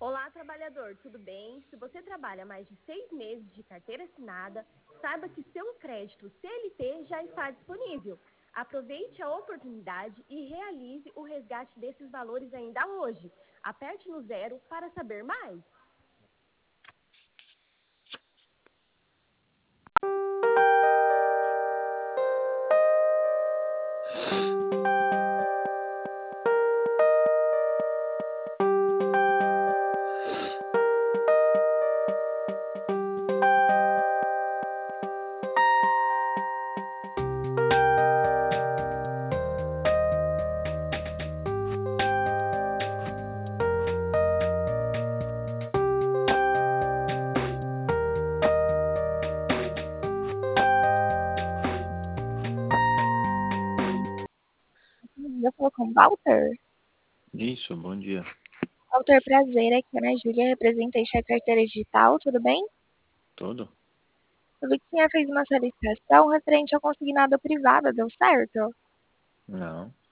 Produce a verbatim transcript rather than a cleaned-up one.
Olá, trabalhador, tudo bem? Se você trabalha mais de seis meses de carteira assinada, saiba que seu crédito C L T já está disponível. Aproveite a oportunidade e realize o resgate desses valores ainda hoje. Aperte no zero para saber mais. Já falou com o Walter? Isso, bom dia. Walter, prazer, aqui é a Ana Júlia, representante da carteira digital, tudo bem? Tudo? Eu vi que o senhor fez uma solicitação referente ao consignado privado, deu certo? Não.